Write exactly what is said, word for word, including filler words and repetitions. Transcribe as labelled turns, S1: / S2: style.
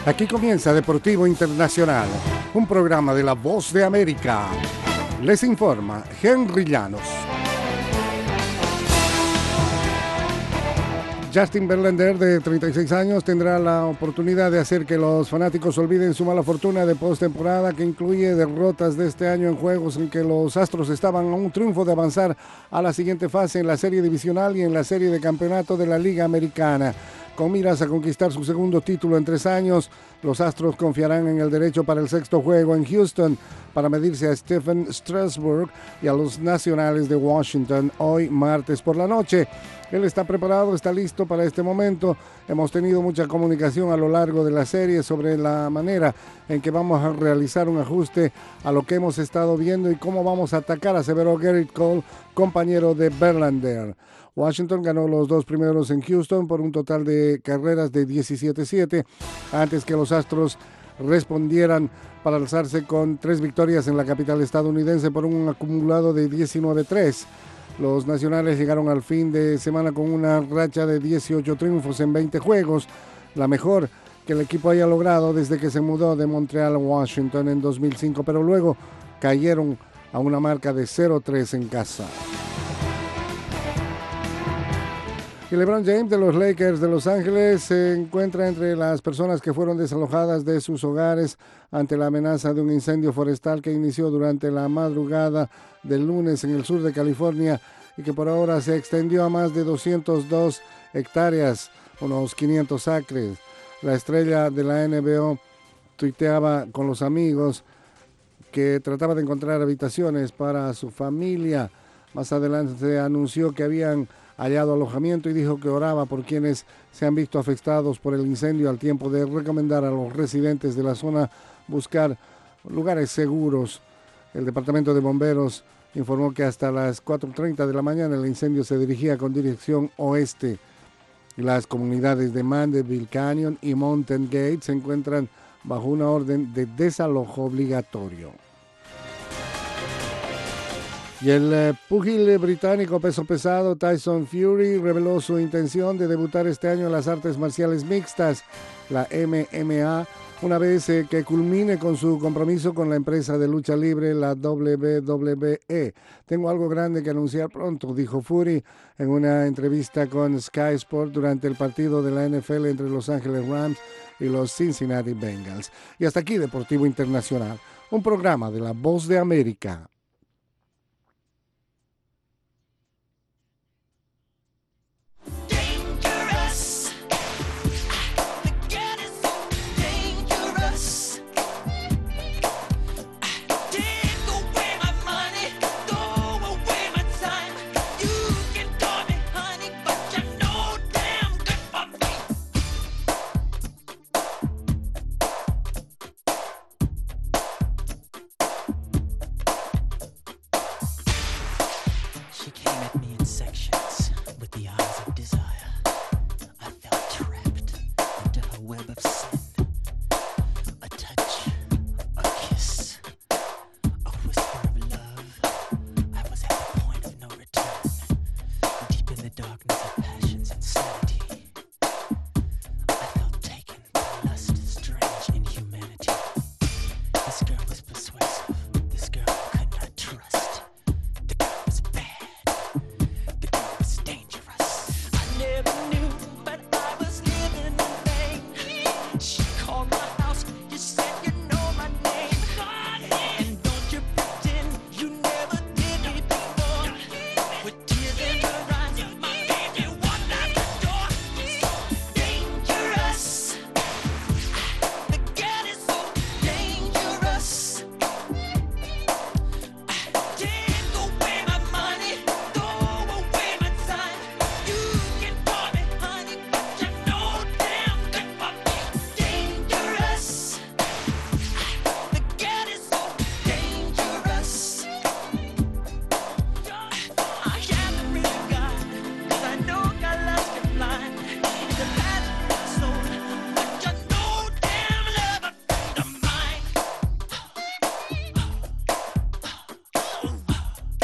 S1: Aquí comienza Deportivo Internacional, un programa de La Voz de América. Les informa Henry Llanos. Justin Verlander, de treinta y seis años, tendrá la oportunidad de hacer que los fanáticos olviden su mala fortuna de postemporada, que incluye derrotas de este año en juegos en que los Astros estaban a un triunfo de avanzar a la siguiente fase en la serie divisional y en la serie de campeonato de la Liga Americana. Con miras a conquistar su segundo título en tres años, los Astros confiarán en el derecho para el sexto juego en Houston para medirse a Stephen Strasburg y a los Nacionales de Washington hoy martes por la noche. Él está preparado, está listo para este momento. Hemos tenido mucha comunicación a lo largo de la serie sobre la manera en que vamos a realizar un ajuste a lo que hemos estado viendo y cómo vamos a atacar, aseveró Gerrit Cole, compañero de Verlander. Washington ganó los dos primeros en Houston por un total de carreras de diecisiete siete, antes que los Astros respondieran para alzarse con tres victorias en la capital estadounidense por un acumulado de diecinueve tres. Los Nacionales llegaron al fin de semana con una racha de dieciocho triunfos en veinte juegos, la mejor que el equipo haya logrado desde que se mudó de Montreal a Washington en dos mil cinco, pero luego cayeron a una marca de cero tres en casa. Y LeBron James de los Lakers de Los Ángeles se encuentra entre las personas que fueron desalojadas de sus hogares ante la amenaza de un incendio forestal que inició durante la madrugada del lunes en el sur de California y que por ahora se extendió a más de doscientas dos hectáreas, unos quinientos acres. La estrella de la N B A tuiteaba con los amigos que trataba de encontrar habitaciones para su familia. Más adelante se anunció que habían hallado alojamiento y dijo que oraba por quienes se han visto afectados por el incendio, al tiempo de recomendar a los residentes de la zona buscar lugares seguros. El departamento de bomberos informó que hasta las cuatro treinta de la mañana el incendio se dirigía con dirección oeste. Las comunidades de Mandeville Canyon y Mountain Gate se encuentran bajo una orden de desalojo obligatorio. Y el eh, púgil británico peso pesado Tyson Fury reveló su intención de debutar este año en las artes marciales mixtas, la M M A, una vez eh, que culmine con su compromiso con la empresa de lucha libre, la W W E. Tengo algo grande que anunciar pronto, dijo Fury en una entrevista con Sky Sport durante el partido de la N F L entre Los Ángeles Rams y los Cincinnati Bengals. Y hasta aquí Deportivo Internacional, un programa de La Voz de América.